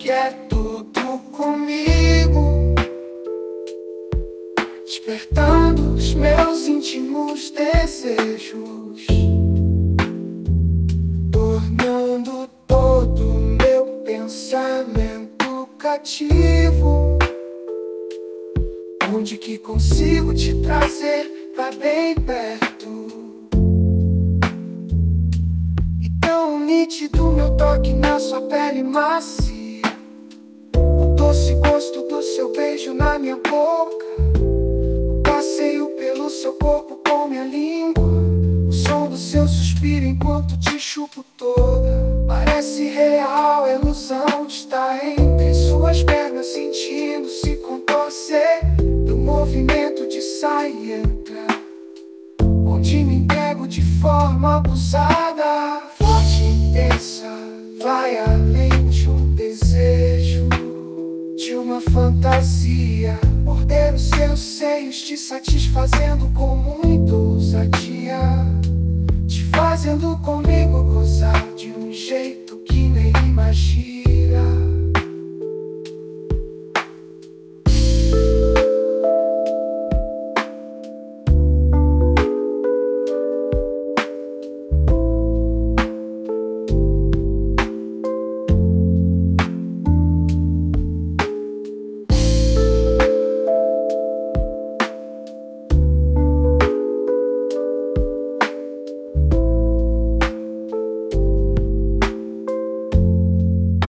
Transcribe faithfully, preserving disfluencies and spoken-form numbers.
quer tudo comigo, despertando os meus íntimos desejos, tornando todo meu pensamento cativo, onde que consigo te trazer pra bem perto. E tão nítido meu toque na sua pele macia, o doce gosto do seu beijo na minha boca, o passeio pelo seu corpo com minha língua, o som do seu suspiro enquanto te chupo toda. Parece real a ilusão de estar entre suas pernas, sentindo-se contorcer do movimento de sai e entra, onde me entrego de forma abusada, forte e intensa, vai além de um desejo, de uma fantasia. Morder os seus seios, te satisfazendo com muita ousadia, te fazendo comigo gozar de um jeito